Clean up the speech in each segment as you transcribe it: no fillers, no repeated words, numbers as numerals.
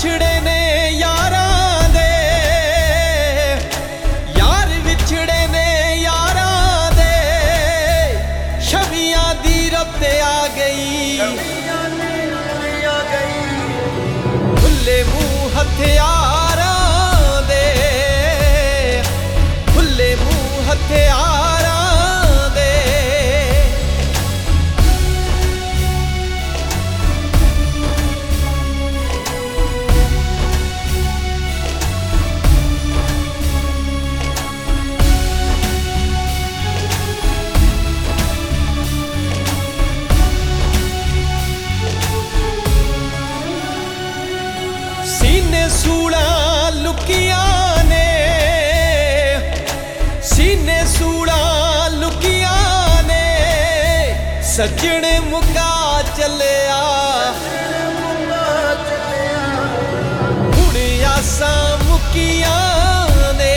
ਵਿਛੜੇ ਨੇ ਯਾਰਾਂ ਦੇ, ਯਾਰ ਵਿਛੜੇ ਨੇ ਯਾਰਾਂ ਦੇ, ਛਵੀਆਂ ਦੀ ਰੁੱਤ ਆ ਗਈ, ਖੁੱਲੇ ਮੂੰਹ ਹਥਿਆਰਾਂ ਦੇ, ਖੁੱਲੇ ਮੂੰਹ ਹਥਿਆਰਾਂ ਦੇ। सीने सूलां लुकियां ने, सीने सूलां लुकियां ने, सज्जण मुका चलिया, हुण आसां मुकियां ने,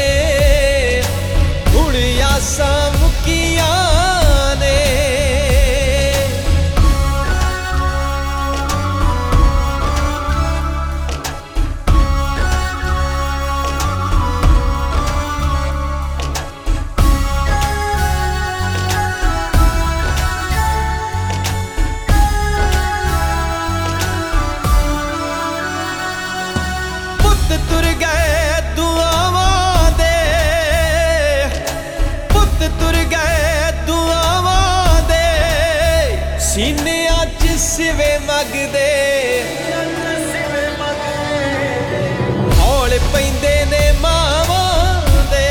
हुण आसां मुकियां ने। तुर गए दुआवां दे, पुत तुर गए दुआवां दे, सीनियां च सिवे मंगदे, हौल पैंदे ने मावां दे,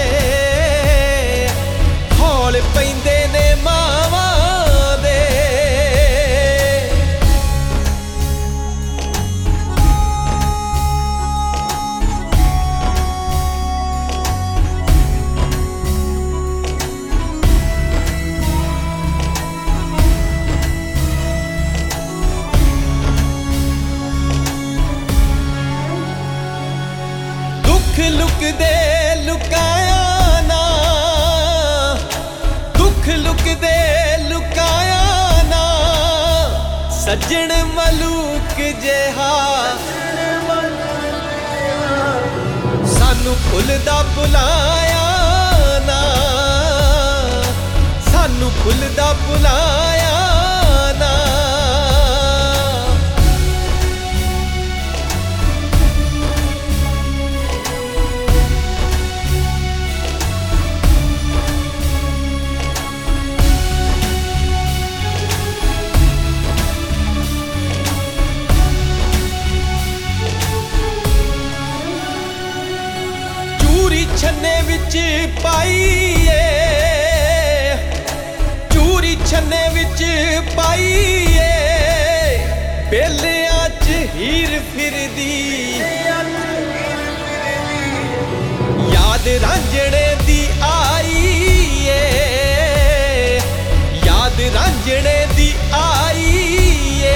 हौल पैंदे ने मावां दे। दुख लुकदे लुकाया ना, दुख लुकदे लुकाया ना, सज्जण मलूक जिहा सानू भुलदा भुलाया ना, सानू भुलदा भुलाया ना। चूरी छन्ने विच पाईए, चूरी छन्ने विच पाईए, बेलियां च हीर फिरदी, याद रांझणे दी आईए, याद रांझणे दी आईए।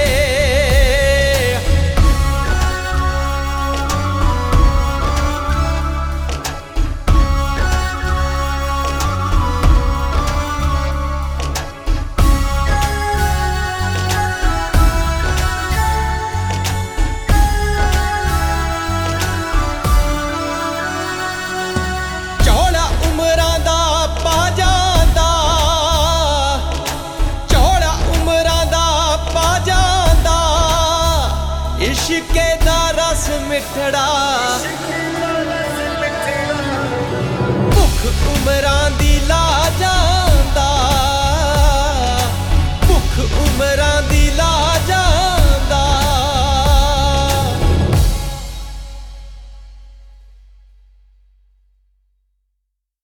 इश्के दा रस मिठड़ा, भुख उमरां